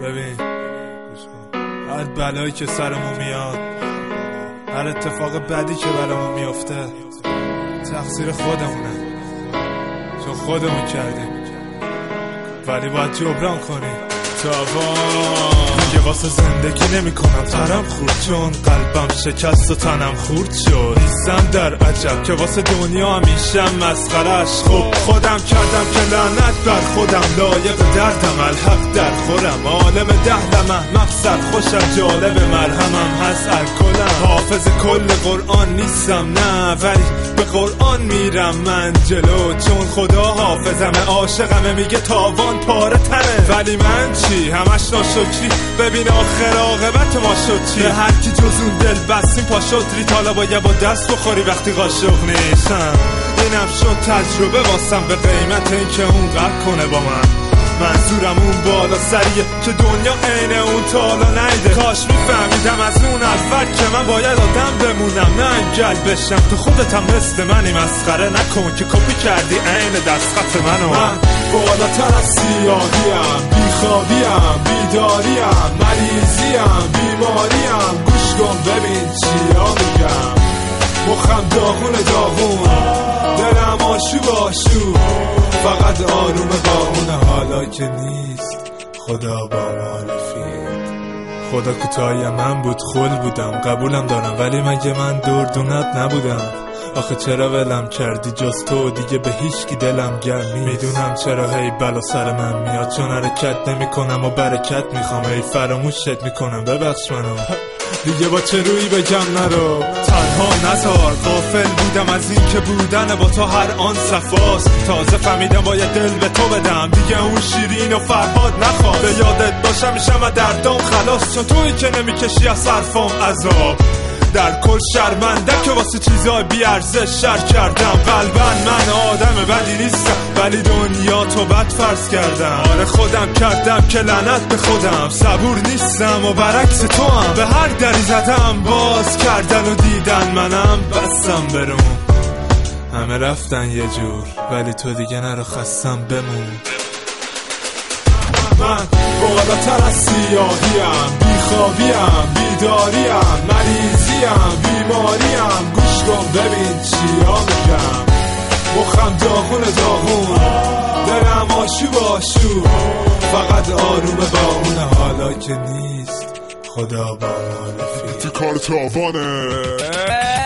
ببین هر بلایی که سرمون میاد، هر اتفاق بدی که برامون میفته تقصیر خودمونه، چون خودمون کردیم، ولی باید جبران کنیم. دیگه واسه زندگی نمی کنم ترم خورد، چون قلبم شکست و تنم خورد شد. نیستم در عجب که واسه دنیا همیشم مسخرش. خب خودم کردم که لعنت بر خودم، لایق دردم الحق در خورم، عالم دهلمه مقصد خوشم، جالب مرهمم هست الکلم. حافظ کل قرآن نیستم نه، ولی به قرآن میرم من جلو، چون خدا حافظمه، عاشقمه، میگه تاوان پاره تنه. ولی من چی؟ همش ناشکری. ببین آخر عاقبت ما شد چی؟ به هر کی جز اون دل بستیم پا شد ریت، حالا باید با دست بخوری وقتی قاشق نیستم. اینم شد تجربه واسم به قیمت این که اون قد کنه با من. منظورم اون بالا سریه که دنیا عین اون تا حالا نیده. کاش میفهمیدم از اون اول که من باید آدم بمونم نه انگل بشم. تو خودتم مثل منی، مسخره نکن که کپی کردی عین دستخط منو. من بالاتر از سیاهیم، بیخوابیم، بیداریم، مریضیم، بیماریم. گوش کن ببین چیا میگم، مخم داغون داغون، دلم آشوب آشوب، فقط آروم قاونه. حالا که نیست خدا با ما رفیق. خدا کوتاهی من بود، خل بودم، قبولم دارم، ولی مگه من دردونت نبودم؟ آخه چرا ولم کردی جز تو؟ دیگه به هیچ کی دلم گرم. میدونم چرا هی بلا سر من میاد، چون حرکت نمی کنم و برکت میخوام، هی فراموشت میکنم، ببخش منو. دیگه با چه روی بگم نرو، تنها نذار. غافل بودم از این که بودن با تو هر آن صفاست، تازه فهمیدم باید دل به تو بدم. دیگه اون شیرین و فرهاد نخواست، به یادت باشم میشم و دردام خلاص، چون تویی که نمیکشی از حرفام عذاب. در کل شرمنده که واسه چیزای بی ارزش شر کردم. قلباً من آدم بدی نیستم، ولی دنیا تو بد فرض کردم. آره خودم کردم که لعنت به خودم، صبور نیستم و برعکس تو هم. به هر دری زدم باز کردن و دیدن منم بستم برون. همه رفتن یه جور، ولی تو دیگه نرو خستم بمون. من بالاتر از سیاهیم، بیخوابیم، بیداریم، مریضیم، بیماریم. گوش کن ببین چیا میگم، مخم داغون داغون، دلم آشوب آشوب، فقط آروم باونه. حالا که نیست خدا با ما رفیق. تو کار تاوانه.